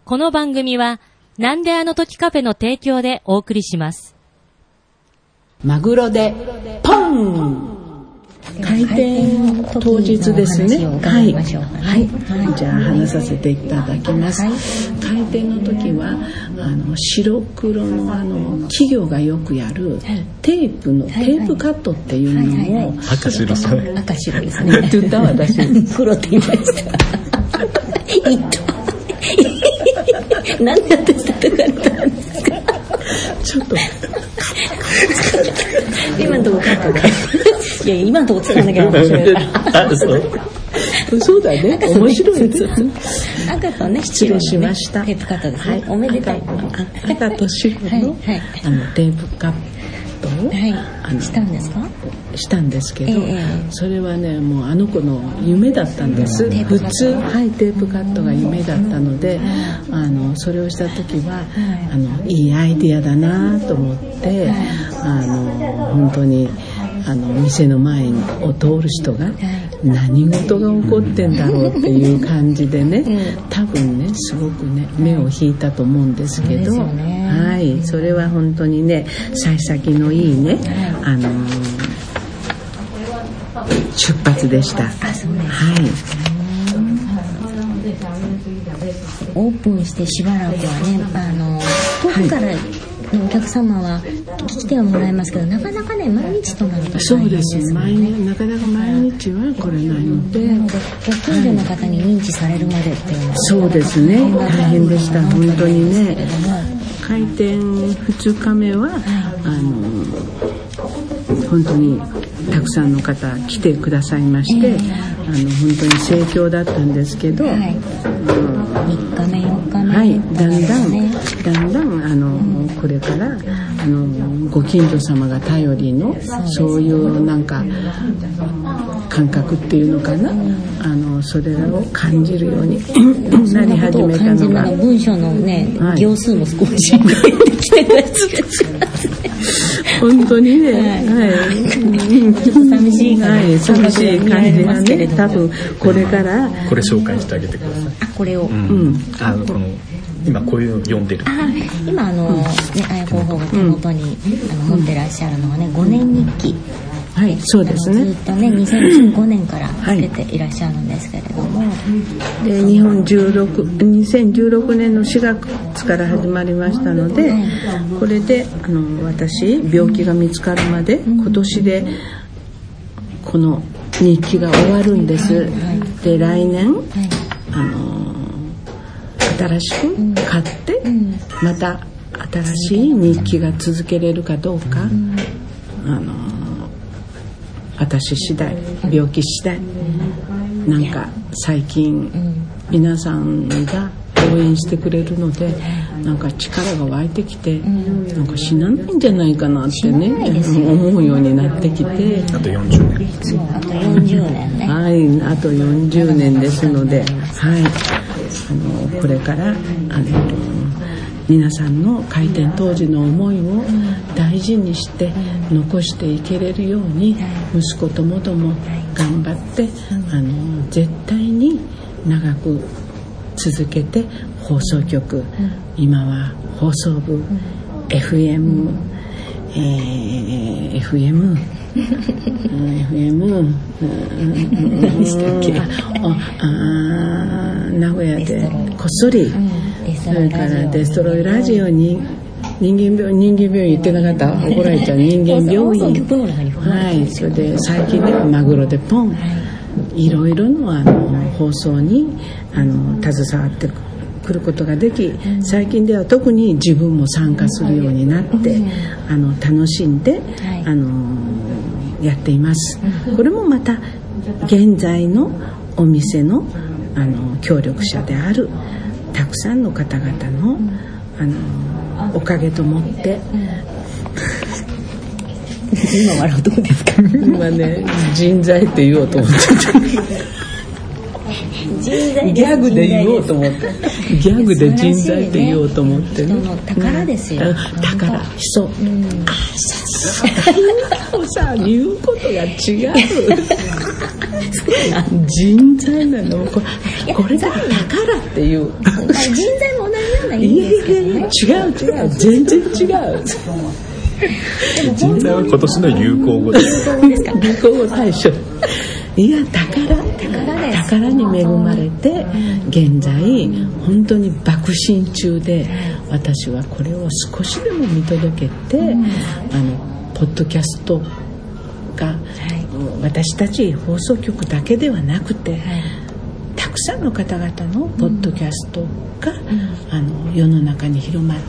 この番組はなんであの時カフェの提供でお送りします。 マグロでポン。開店当日ですね。はい、じゃあ話させていただきます。開店の時は白黒の企業がよくやるテープカットっていうのを赤白ですね。 赤白ですね。って言った私黒って言いました。何やってたかったんですか。ちょっと今のとこカットで。いや今のとこ使わなきゃ面白いから。そうだね。面白いです。赤とね失礼しました。テープカットですね。おめでとう。赤と白のテープカットをしたんですか？したんですけど、それはねもうあの子の夢だったんです。普通テープカットが夢だったので、それをした時はいいアイディアだなと思って、本当に店の前を通る人が何事が起こってんだろうっていう感じでね、多分ねすごくね目を引いたと思うんですけど、はい、それは本当にね幸先のいいね出発でした。はい。 オープンしてしばらくはね、遠くからのお客様は来てはもらえますけど、なかなかね毎日となるとそうですね。なかなか毎日は来れないので、 ご近所の方に認知されるまでっていうのはそうですね。大変でした。本当にね。開店2日目は本当にたくさんの方来てくださいまして、本当に盛況だったんですけど、3 日目4日目、 はい、だんだんこれからご近所様が頼りのそういうなんか感覚っていうのかな、それらを感じるようになり始めたのが文章のね、行数も少し増えてきてるやつ本当にね、 寂しい寂しい感じがね、多分これからこれ紹介してあげてください。 これを、 この今こういうの読んでる。 今綾候補が手元に持ってらっしゃるのはね5年日記。 はい、そうですね。 ずっとね2015年からつけていらっしゃるんですけれども、 で2016年の4月から始まりましたので、これで私病気が見つかるまで今年でこの日記が終わるんです。で来年新しく買ってまた新しい日記が続けれるかどうか、私次第、病気次第、なんか最近皆さんが応援してくれるのでなんか力が湧いてきて、なんか死なないんじゃないかなってね思うようになってきて、 あと40年。 そうあと40年ね。 はい、あと40年ですので、はい、これから皆さんの開店当時の思いを大事にして残していけれるように息子ともども頑張って絶対に長く続けて放送局、今は放送部、FM 名古屋でこっそり、それからデストロイラジオに人間病院言ってなかった怒られちゃう人間病院はい、それで最近ではマグロでポン、いろいろの放送に携わってくることができ、最近では特に自分も参加するようになって楽しんでやっています。これもまた現在のお店の協力者であるたくさんの方々のおかげと思って今笑うとこですか？ 今ね人材って言おうと思ってギャグで言おうと思ってギャグで人材って言おうと思ってね、 人の宝ですよ、 宝、そうさあ言うことが違う人材なのこれが宝っていう人材も同全然違う。 人材は今年の流行語です。 流行語大賞。いや、宝に恵まれて現在本当に爆心中で、私はこれを少しでも見届けて、ポッドキャストが、私たち放送局だけではなくて、たくさんの方々のポッドキャストが、世の中に広まって、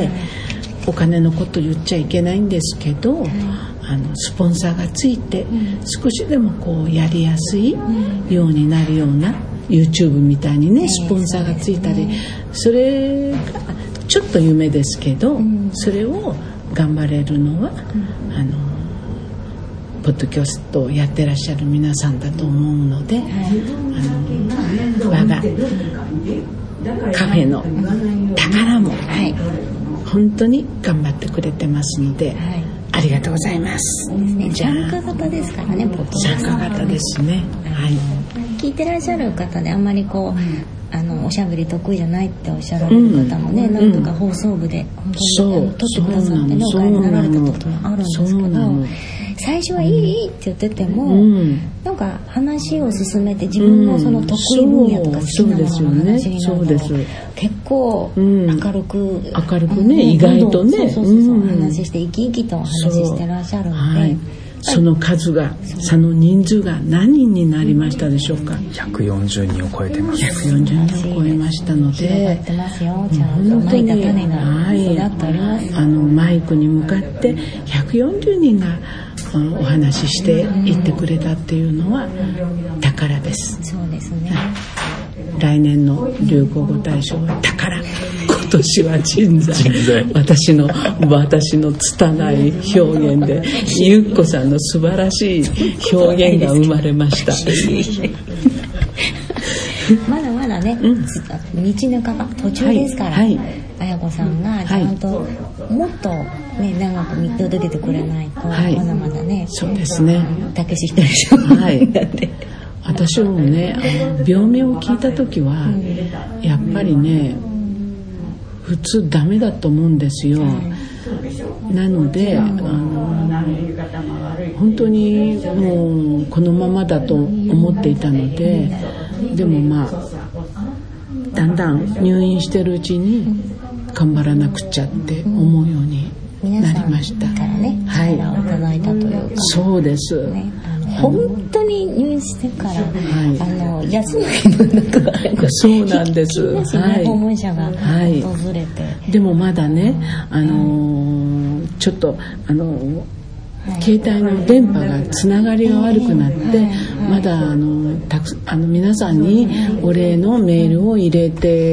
お金のこと言っちゃいけないんですけど、スポンサーがついて少しでもこうやりやすいようになるような YouTube みたいにね、スポンサーがついたり、それがちょっと夢ですけど、それを頑張れるのはポッドキャストをやってらっしゃる皆さんだと思うので、我がカフェの宝も本当に頑張ってくれてますので、ありがとうございます。 参加型ですからね、ポッドキャスト。 参加型ですね。 聞いてらっしゃる方であんまりこうおしゃべり得意じゃないっておっしゃられる方もね、なんとか放送部で本当に撮ってくださってね、お帰りになられた時もあるんですけど、最初はいいって言ってても、なんか話を進めて自分のその得意分野とか好きなものの話になると、結構明るくね、意外とね、 話して生き生きとお話ししてらっしゃるので、 その数が、その人数が何人になりましたでしょうか。 140人を超えてます。 140人を超えましたので、 広がってますよ。ちゃんとまいた種が育っております。 マイクに向かって140人がお話ししていってくれたっていうのは宝です。 そうですね。 来年の流行語大賞は宝、今年は人材。私の拙い表現でゆっこさんの素晴らしい表現が生まれました。 まだまだね、道半ば途中ですから、綾子さんがちゃんともっとね、長く見届けてくれないと、まだまだね、 そうですね、 たけし一人だって。 私もね、病名を聞いた時は、やっぱりね、普通ダメだと思うんですよ。なので本当にもうこのままだと思っていたので、でもだんだん入院してるうちに頑張らなくちゃって思うようになりました。 皆さんからね、力をいただいたというか。 そうです。 本当に入院してから、休む気分だとか、 そうなんです。 訪問者が訪れて、 でもまだね、ちょっと携帯の電波がつながりが悪くなって、まだ皆さんにお礼のメールを入れ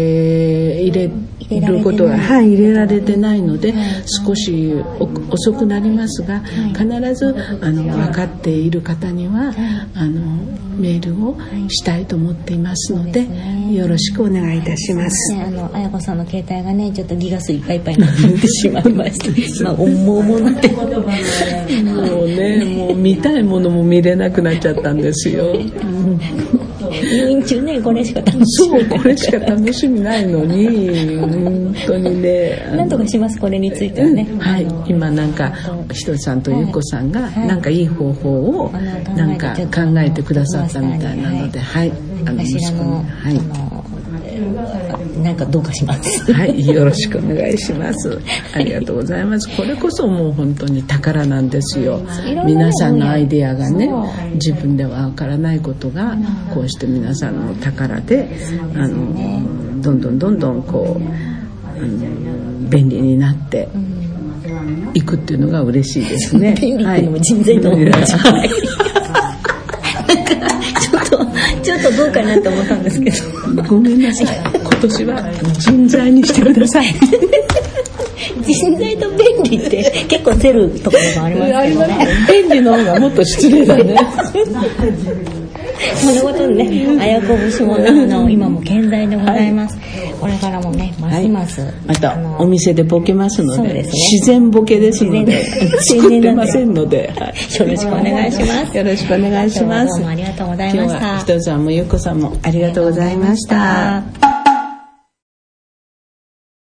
ることが入れられてないので、少し遅くなりますが、必ず分かっている方にはメールをしたいと思っていますので、よろしくお願いいたします。 綾子さんの携帯がね、ちょっとギガ数いっぱいいっぱいになってしまいました。重々なってもうね、もう見たいものも見れなくなっちゃったんですよ。 入院中ね、これしか楽しみない。 これしか楽しみないのに、本当にね。 なんとかします、これについてはね。 今なんかひとりさんとゆっこさんがなんかいい方法をなんか考えてくださったみたいなので、 私なんかどうかします。 よろしくお願いします。ありがとうございます。これこそもう本当に宝なんですよ。皆さんのアイデアがね、自分ではわからないことがこうして皆さんの宝でどんどんこう便利になっていくっていうのが嬉しいですね。 便利っていうのも人材と同じ。ちょっとどうかなと思ったんですけど、 ごめんなさい。今年は人材にしてください。 人材と便利って結構出るところもありますけどね。 便利の方がもっと失礼だね。 そのことでね、綾子節も今も健在でございます。これからもね、ますます、 またお店でボケますので、自然ボケですので、作ってませんので、 よろしくお願いします。 よろしくお願いします。 どうもありがとうございました。 今日はひとりさんもゆっこさんもありがとうございました。